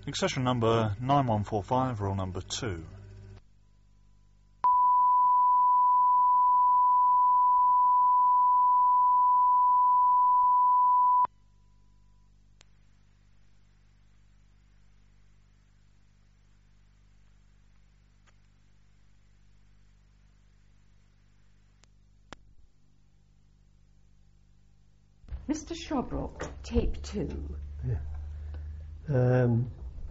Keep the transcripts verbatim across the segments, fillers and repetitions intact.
Accession number nine one four five, roll number two. Mister Shawbrook, tape two. Yeah. Um,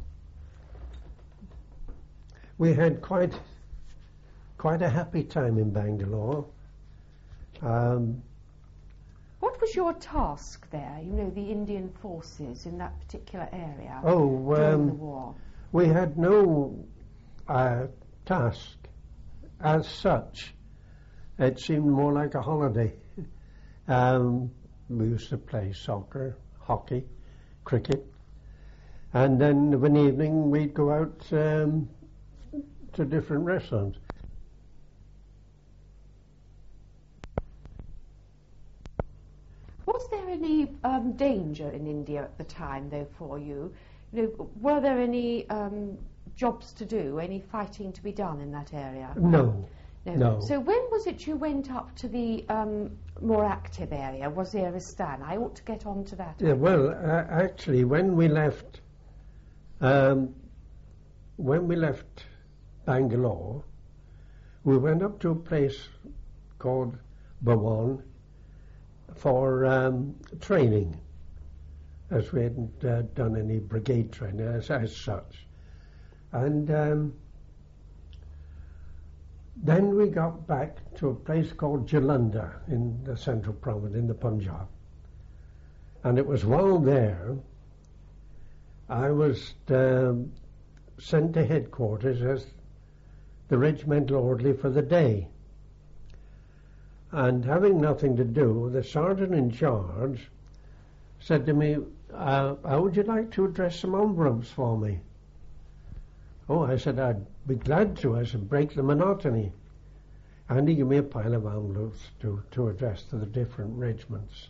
we had quite quite a happy time in Bangalore. Um, what was your task there, you know, the Indian forces in that particular area oh, during um, the war? We had no uh, task as such. It seemed more like a holiday. Um, we used to play soccer, hockey, cricket, and then of an evening we'd go out um, to different restaurants. Was there any um, danger in India at the time, though, for you? You know, were there any um, jobs to do, any fighting to be done in that area? No. No. No. So when was it you went up to the um, more active area, Waziristan? I ought to get on to that. Yeah, well, uh, actually, when we left, um, when we left Bangalore, we went up to a place called Bhawan for um, training, as we hadn't uh, done any brigade training as, as such. And um, then we got back to a place called Jalandhar in the central province, in the Punjab. And it was while there, I was um, sent to headquarters as the regimental orderly for the day. And having nothing to do, the sergeant in charge said to me, uh, how would you like to address some envelopes for me? Oh, I said, I'd be glad to. I said, break the monotony. And he gave me a pile of envelopes to, to address to the different regiments.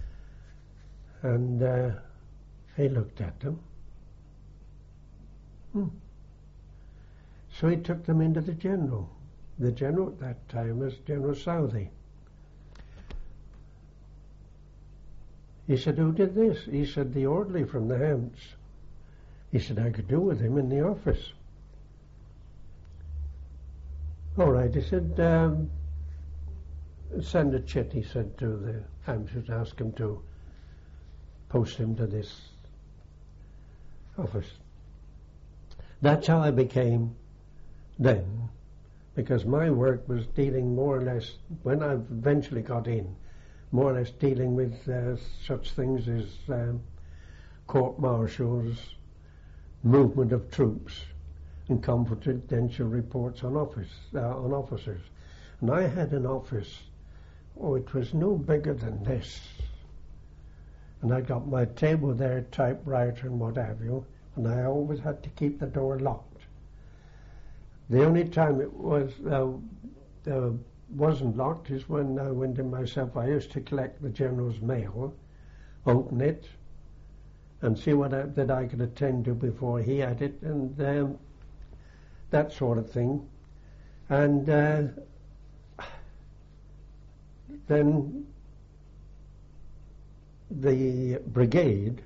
And uh, he looked at them. Hmm. So he took them into the general. The general at that time was General Southey. He said, who did this? He said, the orderly from the Hants. He said, I could do with him in the office. All right, he said, um, send a chit, he said, to the Hampshires, ask him to post him to this office. That's how I became then, because my work was dealing more or less, when I eventually got in, more or less dealing with uh, such things as um, court-martials, movement of troops, and confidential reports on office uh, on officers. And I had an office, oh, it was no bigger than this. And I got my table there, typewriter and what have you, and I always had to keep the door locked. The only time it was uh, uh, wasn't locked is when I went in myself. I used to collect the general's mail, open it, and see what I, that I could attend to before he had it, and um, that sort of thing. And uh, then the brigade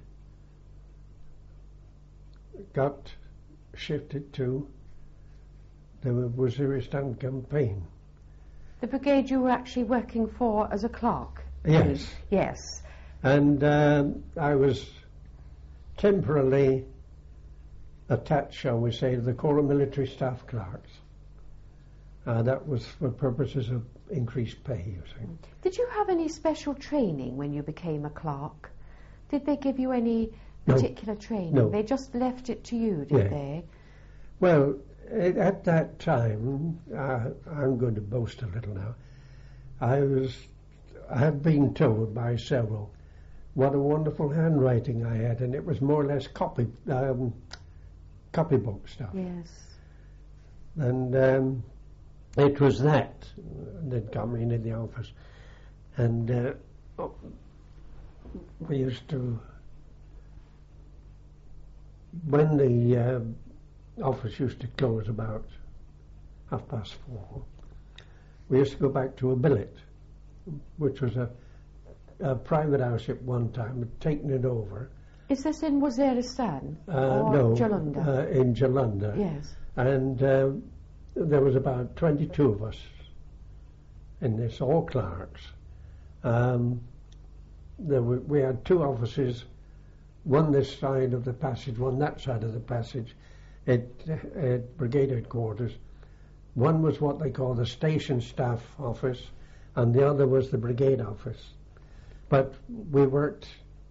got shifted to the Waziristan campaign. The brigade you were actually working for as a clerk? Yes. Yes. And um, I was temporarily attached, shall we say, to the Corps of Military Staff Clerks. Uh, that was for purposes of increased pay, you see. Did you have any special training when you became a clerk? Did they give you any No. particular training? No. They just left it to you, did Yeah. they? Well, it, at that time, uh, I'm going to boast a little now, I was, I had been told by several what a wonderful handwriting I had, and it was more or less copy, um, copybook stuff. Yes. And um, it was that that got me into the office. And uh, oh, we used to when the uh, office used to close about half past four, we used to go back to a billet, which was a, a private house at one time, had taken it over. Is this in Waziristan Uh, or no, Jalandhar? uh, in Jalandhar. Yes. And uh, there was about twenty-two of us in this, all clerks. Um, there were, we had two offices, one this side of the passage, one that side of the passage, at, at brigade headquarters. One was what they call the station staff office, and the other was the brigade office. But we worked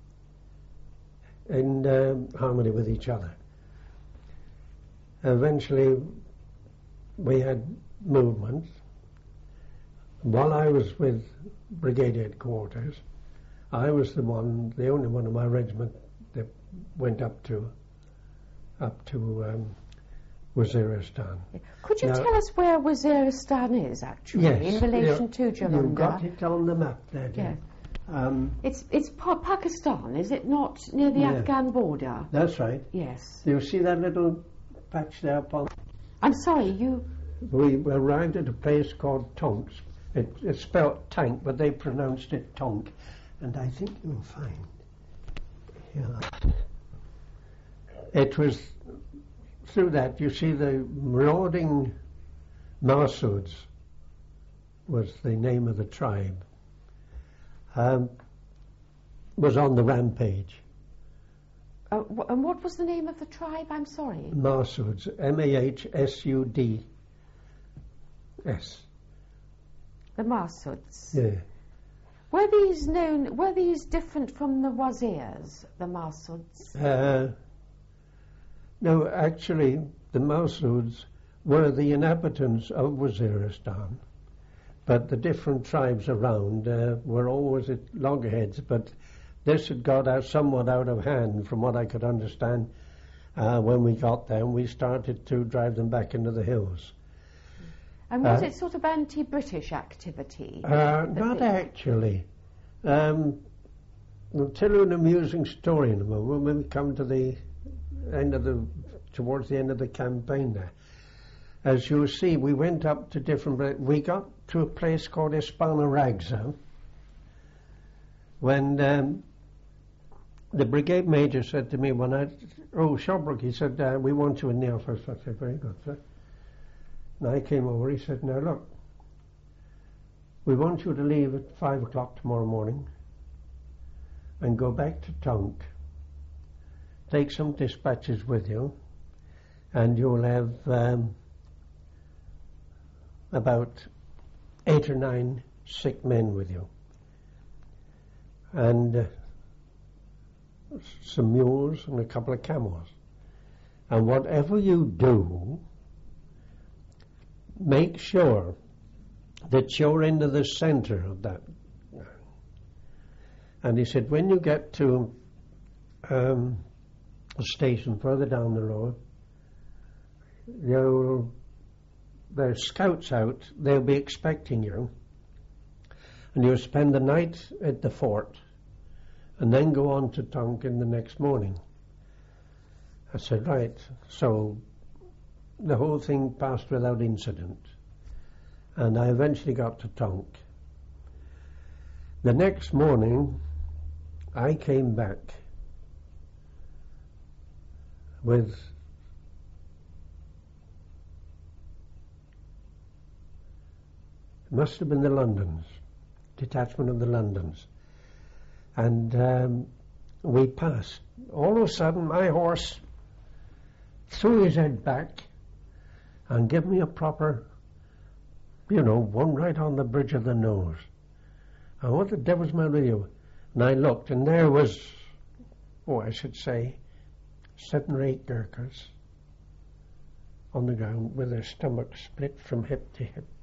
in um, harmony with each other. Eventually, we had movement. While I was with brigade headquarters, I was the one, the only one of my regiment that went up to, up to um, Waziristan. Could you Now, tell us where Waziristan is, actually, yes, in relation you- to Jalandhar? You've got it on the map there, dear. Yes. Um, It's, it's pa- Pakistan, is it not, near the Yeah. Afghan border? that's right. Yes. You see that little patch there upon? I'm sorry, you... We arrived at a place called Tonks. It, it's spelled tank, but they pronounced it Tonk. And I think you'll find, yeah. It was through that, you see, the marauding Mahsuds was the name of the tribe, um, was on the rampage. Uh, w- and what was the name of the tribe? I'm sorry. Mahsuds, M A H S U D S. The Mahsuds. Yeah. Were these known, were these different from the Wazirs, the Mahsuds? Uh, no, actually, the Mahsuds were the inhabitants of Waziristan, but the different tribes around uh, were always at loggerheads, but this had got out somewhat out of hand, from what I could understand, uh, when we got there, and we started to drive them back into the hills. And was Uh, it sort of anti-British activity? Uh, that not they- actually. Um, I'll tell you an amusing story in a moment when we come to the end of the, towards the end of the campaign there. As you'll see, we went up to different, we got to a place called Espana Ragza, when um, the brigade major said to me when I, oh, Shelbrooke, he said, uh, we want you in the office. I said, very good, sir. And I came over, he said, now look, we want you to leave at five o'clock tomorrow morning and go back to Tonk, take some dispatches with you, and you'll have um, about eight or nine sick men with you, and uh, some mules and a couple of camels. And whatever you do, make sure that you're into the center of that. And he said, when you get to um, a station further down the road, you'll, there's scouts out, they'll be expecting you, and you'll spend the night at the fort, and then go on to Tonkin the next morning. I said, right. So the whole thing passed without incident, and I eventually got to Tonk. The next morning, I came back with must have been the Londons, detachment of the Londons, and um, we passed. All of a sudden, my horse threw his head back and gave me a proper, you know, one right on the bridge of the nose. And what the devil's matter with you? And I looked, and there was, oh, I should say, seven or eight Gurkhas on the ground with their stomachs split from hip to hip,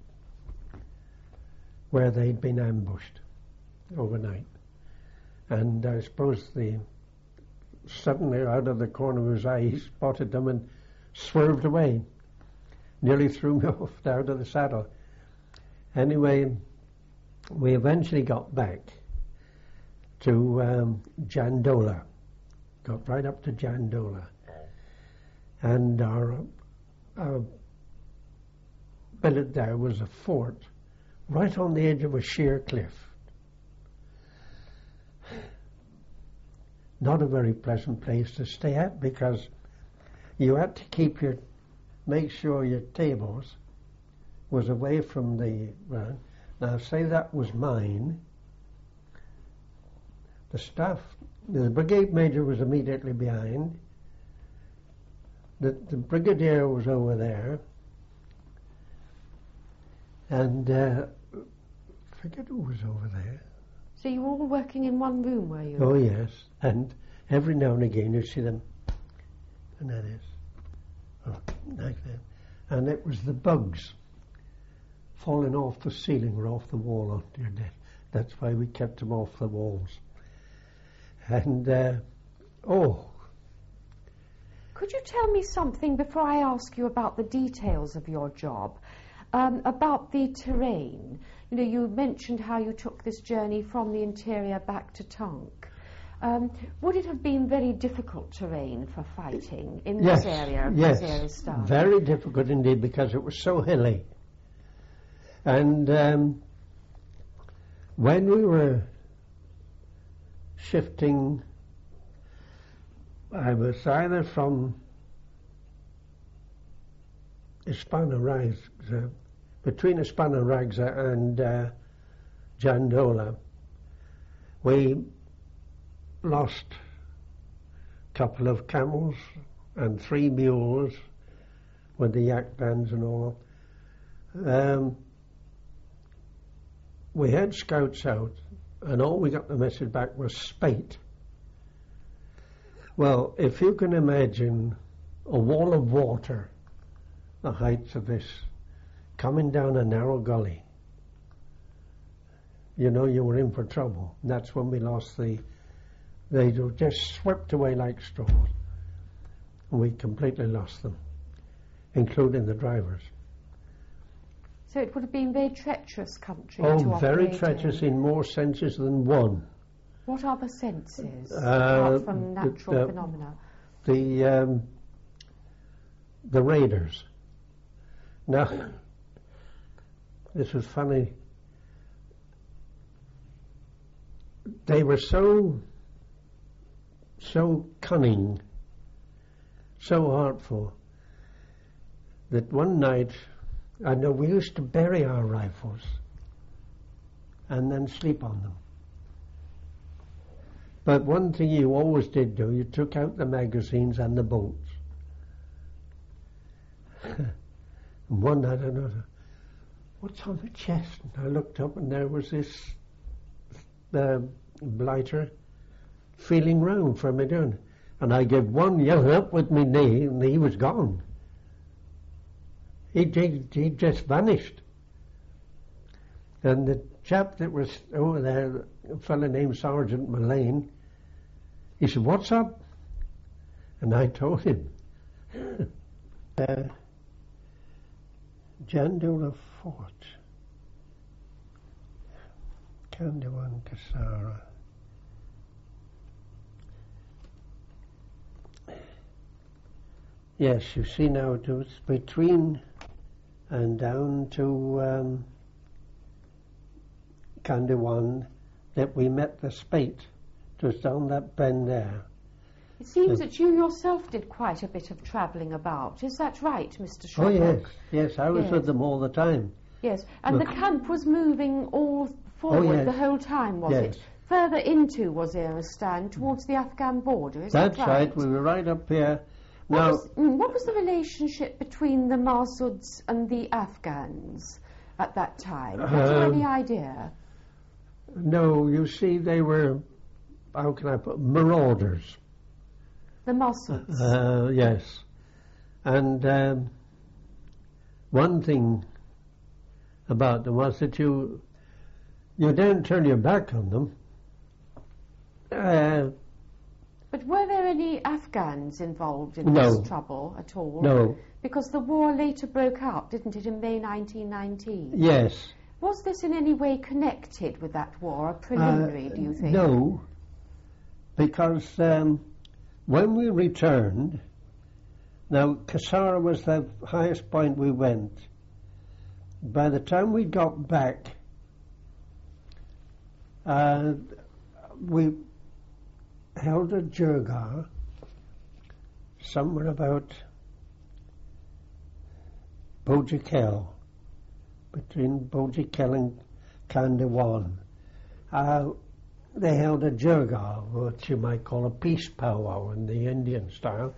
where they'd been ambushed overnight. And I suppose the suddenly out of the corner of his eye he spotted them and swerved away, nearly threw me off out of the saddle. Anyway, we eventually got back to um, Jandola, got right up to Jandola, and our, our billet there was a fort right on the edge of a sheer cliff. Not a very pleasant place to stay at, because you had to keep your, make sure your tables was away from the ground. Now, say that was mine. The staff, the brigade major was immediately behind. The, the brigadier was over there. And uh, I forget who was over there. So you were all working in one room, were you? Oh, yes. And every now and again you see them, and that is, oh, like that. And it was the bugs falling off the ceiling or off the wall onto your desk. That's why we kept them off the walls. And, uh, oh. Could you tell me something before I ask you about the details of your job, um, about the terrain? You know, you mentioned how you took this journey from the interior back to Tonk. Um, would it have been very difficult terrain for fighting in Yes, this area of yes, Waziristan? very difficult indeed, because it was so hilly. And um, when we were shifting, I was either from Ispana Ragza, between Ispana Ragza and uh, Jandola, we lost a couple of camels and three mules with the yak bands and all. Um, we had scouts out, and all we got the message back was spate. Well, if you can imagine a wall of water, the heights of this, coming down a narrow gully, you know you were in for trouble. And that's when we lost the, they were just swept away like straws. And we completely lost them, including the drivers. So it would have been very treacherous country Oh, to very operate treacherous in. in more senses than one. What other senses, Uh, apart from the- natural the- phenomena? The um, the raiders. Now, this was funny. They were so so cunning, so artful, that one night, I know we used to bury our rifles and then sleep on them. But one thing you always did do, you took out the magazines and the bolts. And one night I noticed, what's on the chest? And I looked up and there was this uh, blighter feeling round for me doing. And I gave one yell up with my knee and he was gone. He, he, he just vanished. And the chap that was over there, a fellow named Sergeant Mullane, he said, what's up? And I told him, uh, Jandola Fort, Kandawan Kasara. Yes, you see now it was between and down to um, Kandawan that we met the spate. It was down that bend there. It seems Uh, that you yourself did quite a bit of travelling about. Is that right, Mister Oh Sherlock? yes, yes, I was Yes. with them all the time. Yes, and Look. the camp was moving all forward yes. the whole time, was Yes. it? Further into Waziristan, towards the Afghan border, is That's that right. right? We were right up here. What, Now, was, mm, what was the relationship between the Masuds and the Afghans at that time? Have you Um, any idea? no, you see, they were, how can I put, marauders. The Masuds. Uh, yes. And um, one thing about them was that you you didn't turn your back on them. Uh, But were there any Afghans involved in No. this trouble at all? no, Because the war later broke out, didn't it, in May nineteen nineteen? yes. Was this in any way connected with that war, a preliminary, Uh, do you think? No, because um, when we returned, Now, Kasara was the highest point we went. By the time we got back, uh, we held a jirga somewhere about Bojikel, between Bojikel and Kandiwan. Uh, they held a jirga, which you might call a peace powwow in the Indian style.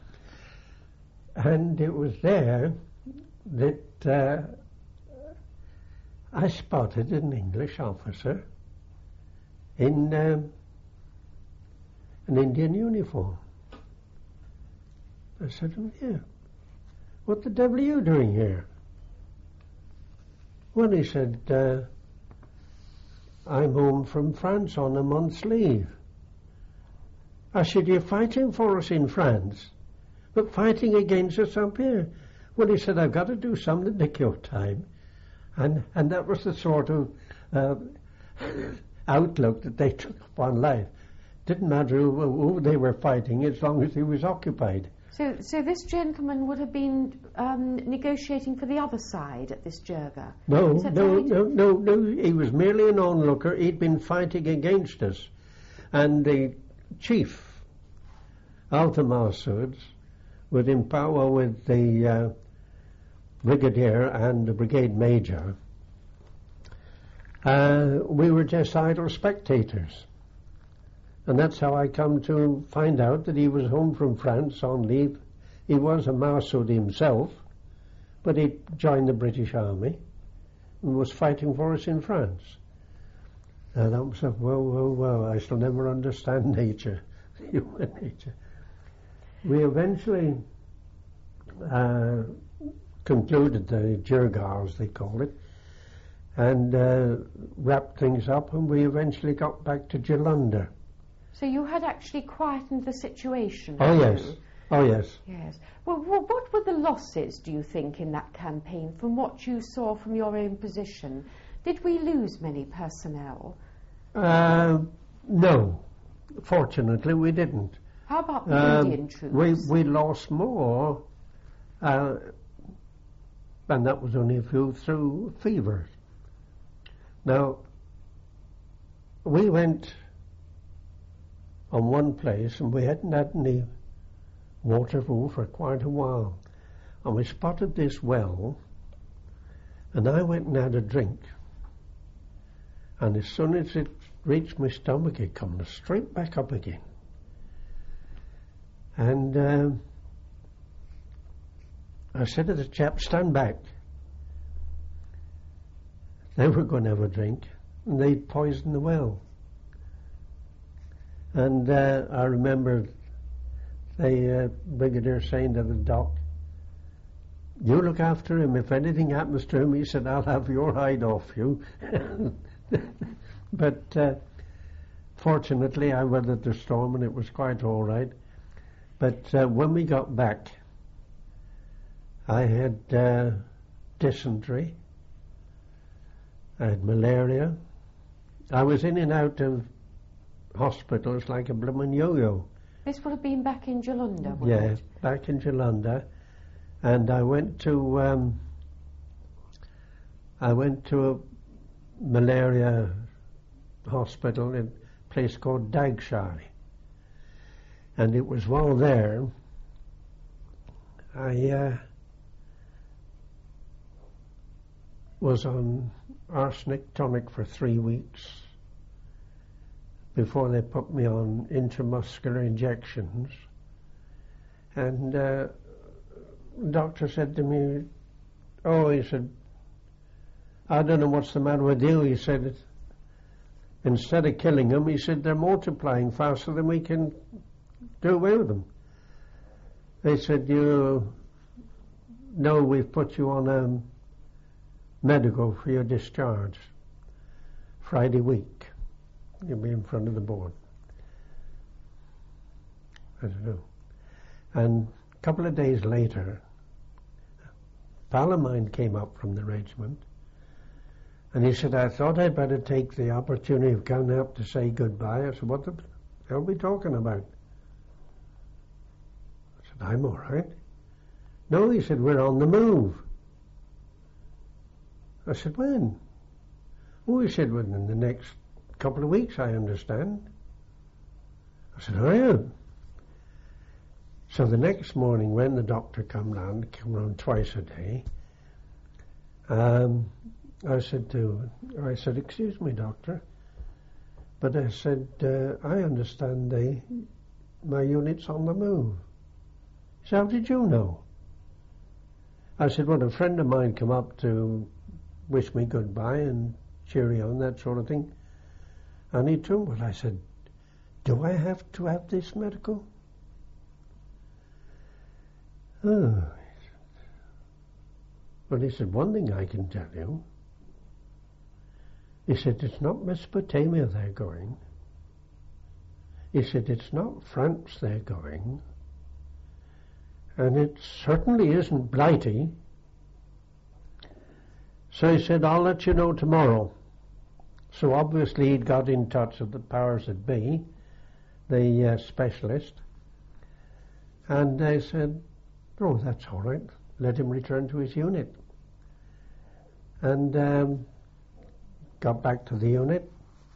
And it was there that uh, I spotted an English officer in um, an Indian uniform. I said to him, yeah, what the devil are you doing here? Well, he said, uh, I'm home from France on a month's leave. I said, you're fighting for us in France, but fighting against us up here. Well, he said, I've got to do something to kill time. And and that was the sort of uh, outlook that they took upon life. Didn't matter who, who they were fighting as long as he was occupied. So, so this gentleman would have been um, negotiating for the other side at this jirga? No, Is that no, right? no, no, no. He was merely an onlooker. He'd been fighting against us. And the chief of the Masuds was in power with the uh, brigadier and the brigade major. Uh, we were just idle spectators. And that's how I come to find out that he was home from France on leave. He was a Masud himself, but he joined the British Army and was fighting for us in France. And I was like, well, well, well, I shall never understand nature, human nature. We eventually uh, concluded the jirga, as they call it, and uh, wrapped things up, and we eventually got back to Jalandhar. So you had actually quietened the situation? Oh, yes. You? Oh, yes. Yes. Well, well, what were the losses, do you think, in that campaign, from what you saw from your own position? Did we lose many personnel? Uh, no. Fortunately, we didn't. How about the Um, Indian troops? We, we lost more, uh, and that was only a few through fever. Now, we went on one place, and we hadn't had any water for quite a while. And we spotted this well, and I went and had a drink. And as soon as it reached my stomach, it came straight back up again. And um, I said to the chap, stand back. They were going to have a drink, and they'd poisoned the well. And uh, I remember the uh, brigadier saying to the doc, you look after him. If anything happens to him, he said, I'll have your hide off you. But uh, fortunately, I weathered the storm, and it was quite all right. But uh, when we got back, I had uh, dysentery, I had malaria. I was in and out of hospitals like a bloomin' yo-yo. This would have been back in Jalandhar, would Yeah, it? back in Jalandhar. And I went to um, I went to a malaria hospital in a place called Dagshari. And it was while there I uh, was on arsenic tonic for three weeks before they put me on intramuscular injections. And uh, the doctor said to me, oh, he said, I don't know what's the matter with you. He said, instead of killing them, he said, they're multiplying faster than we can do away with them. They said, you know, we've put you on a medical for your discharge Friday week. You'll be in front of the board. I don't know. And a couple of days later, a pal of mine came up from the regiment, and he said, I thought I'd better take the opportunity of coming up to say goodbye. I said, what the hell are we talking about? I said, I'm all right. No, he said, we're on the move. I said, when? Oh, he said, within the next couple of weeks, I understand. I said, oh, yeah. So the next morning, when the doctor come down, come round twice a day, um, I said to, I said, excuse me, doctor, but I said, uh, I understand they, my unit's on the move. He said, how did you know? I said, well, a friend of mine come up to wish me goodbye and cheerio and that sort of thing. And he trembled. I said, do I have to have this medical? Oh. Well, he said, one thing I can tell you. He said, it's not Mesopotamia they're going. He said, it's not France they're going. And it certainly isn't Blighty. So he said, I'll let you know tomorrow. So obviously he'd got in touch with the powers that be, the uh, specialist. And they said, oh, that's all right. Let him return to his unit. And um, got back to the unit.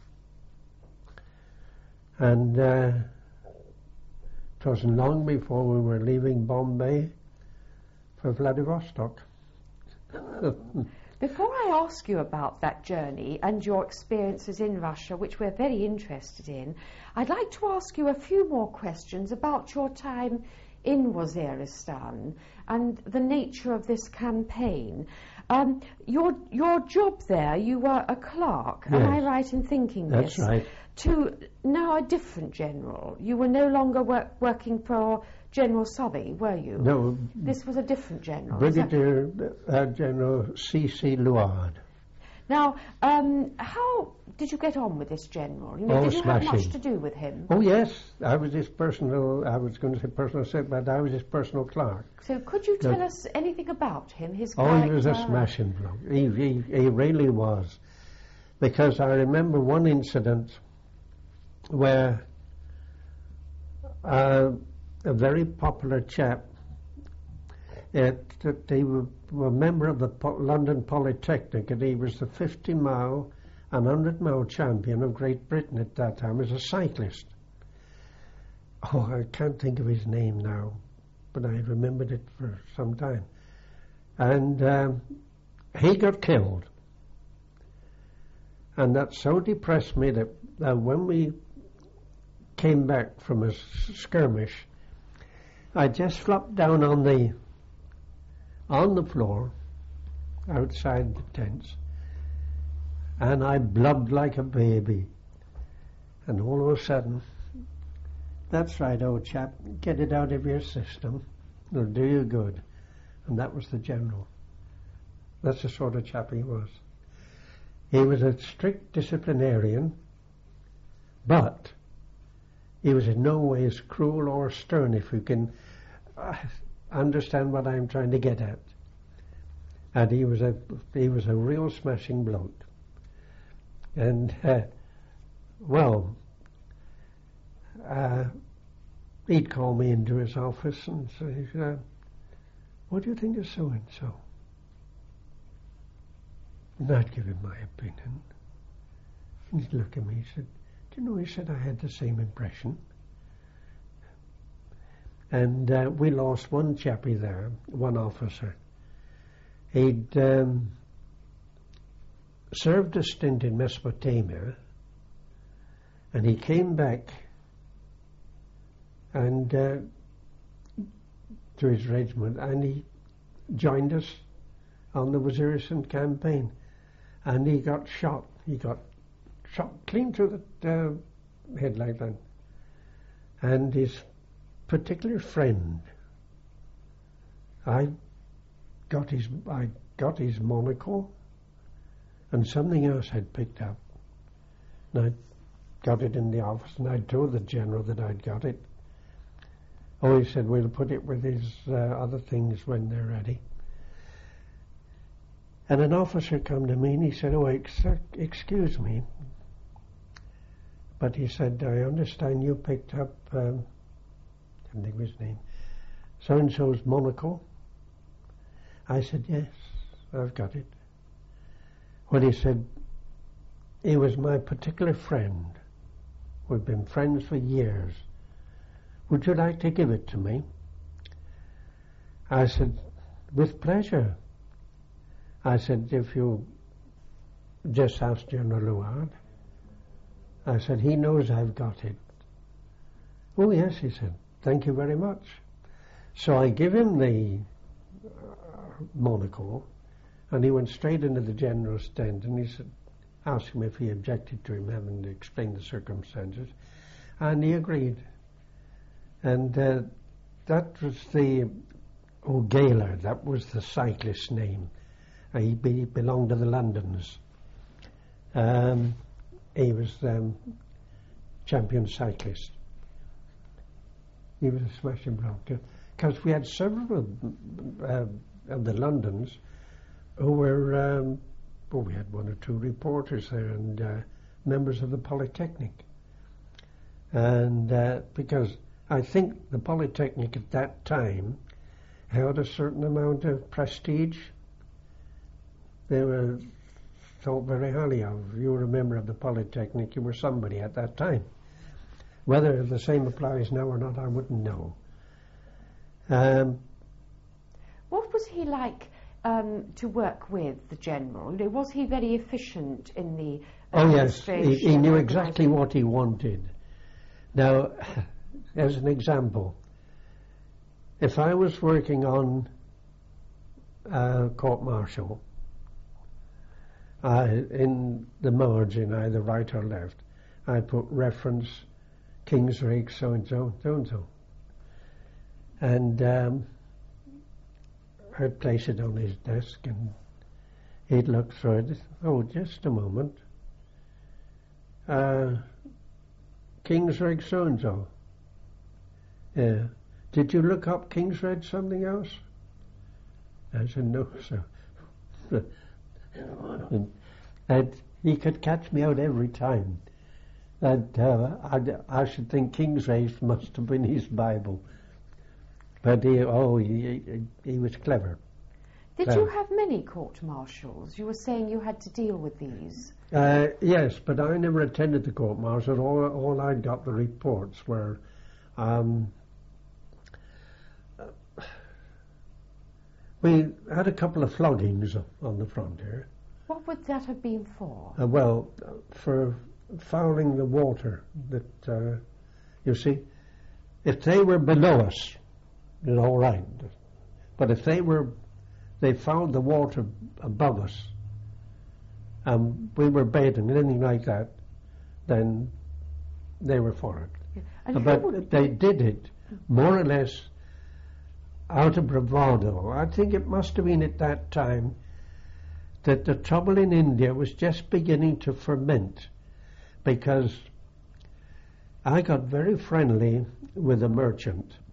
And uh, it wasn't long before we were leaving Bombay for Vladivostok. Before I ask you about that journey and your experiences in Russia, which we're very interested in, I'd like to ask you a few more questions about your time in Waziristan and the nature of this campaign. Um, your your job there, you were a clerk, Yes. am I right in thinking That's this? right. To now a different general. You were no longer work, working for General Southey, were you? No, This was a different general. is that- Brigadier uh, General C C Luard. Now, um, how did you get on with this general? You know, Oh, did you have much smashing. to do with him? Oh, yes, I was his personal, I was going to say personal secretary, but I was his personal clerk. So could you tell No. us anything about him, his Oh, character? he was a smashing bloke. He, he, he really was. Because I remember one incident where uh, a very popular chap, it, that he was a member of the po- London Polytechnic, and he was the fifty mile and one hundred mile champion of Great Britain at that time as a cyclist. Oh, I can't think of his name now, but I remembered it for some time. And um, he got killed. And that so depressed me that uh, when we came back from a s- skirmish, I just flopped down on the on the floor outside the tents, and I blubbed like a baby. And all of a sudden, that's right, old chap, get it out of your system, it'll do you good. And that was the general. That's the sort of chap he was. He was a strict disciplinarian, but he was in no ways cruel or stern, if you can uh, understand what I'm trying to get at. And he was a he was a real smashing bloke. And uh, well, uh, he'd call me into his office and say, uh, "What do you think of so and so?" And I'd give him my opinion. And he'd look at me. He said, "Do you know?" He said, "I had the same impression." And uh, we lost one chappie there, one officer. He'd um, served a stint in Mesopotamia, and he came back and uh, to his regiment, and he joined us on the Waziristan campaign, and he got shot. He got shot clean through the uh, head like that. And his particular friend, I got his I got his monocle and something else I'd picked up. And I got it in the office, and I told the general that I'd got it. Oh, he said, we'll put it with his uh, other things when they're ready. And an officer come to me and he said, oh, ex- excuse me, but he said, I understand you picked up, um, I can't think of his name, so-and-so's monocle. I said, yes, I've got it. Well, he said, he was my particular friend. We've been friends for years. Would you like to give it to me? I said, with pleasure. I said, if you just ask General Luard. I said, he knows I've got it. Oh, yes, he said, thank you very much. So I give him the uh, monocle, and he went straight into the General's tent, and he said, asked him if he objected to him having to explain the circumstances, and he agreed. And uh, that was the O'Gaylor, that was the cyclist's name. Uh, he, be, he belonged to the Londons. Um, he was um, champion cyclist. He was a smashing bloke. Because we had several uh, of the Londons who were, um, well, we had one or two reporters there and uh, members of the Polytechnic. And uh, because I think the Polytechnic at that time held a certain amount of prestige. They were thought very highly of. If you were a member of the Polytechnic, you were somebody at that time. Whether the same applies now or not, I wouldn't know. Um, what was he like um, to work with, the General? Was he very efficient in the Oh yes, he, he knew exactly what he wanted. Now, as an example, if I was working on uh, court-martial, I, in the margin, either right or left, I put reference Kingsrake so-and-so, so-and-so. And um, I'd place it on his desk and he'd look through it. Oh, just a moment. Uh, Kingsrake so-and-so. Yeah. Did you look up Kingsrake something else? I said, no, sir. and, and he could catch me out every time. And uh, I, I should think Kingsrake must have been his Bible. But he, oh, he, he, he was clever. Did clever. you have many court-martials? You were saying you had to deal with these. Uh, yes, but I never attended the court-martial. All, all I got the reports were um, we had a couple of floggings on the frontier. What would that have been for? Uh, well, uh, for fouling the water. That uh, you see, if they were below us, it's all right. But if they were, they fouled the water above us, and we were bathing, anything like that, then they were for it. Yeah. And but they did it more or less out of bravado. I think it must have been at that time that the trouble in India was just beginning to ferment, because I got very friendly with a merchant